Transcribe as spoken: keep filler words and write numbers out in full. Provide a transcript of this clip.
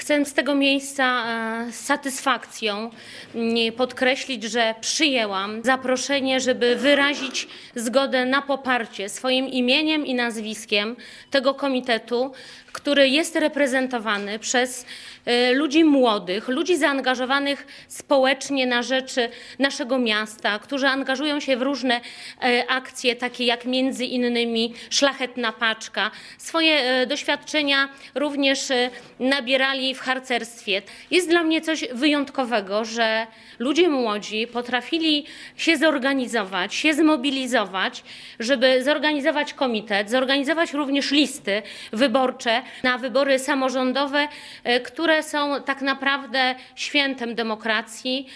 Chcę z tego miejsca z satysfakcją podkreślić, że przyjęłam zaproszenie, żeby wyrazić zgodę na poparcie swoim imieniem i nazwiskiem tego komitetu, który jest reprezentowany przez ludzi młodych, ludzi zaangażowanych społecznie na rzecz naszego miasta, którzy angażują się w różne akcje, takie jak między innymi Szlachetna Paczka. Swoje doświadczenia również nabierali w harcerstwie. Jest dla mnie coś wyjątkowego, że ludzie młodzi potrafili się zorganizować, się zmobilizować, żeby zorganizować komitet, zorganizować również listy wyborcze na wybory samorządowe, które są tak naprawdę świętem demokracji.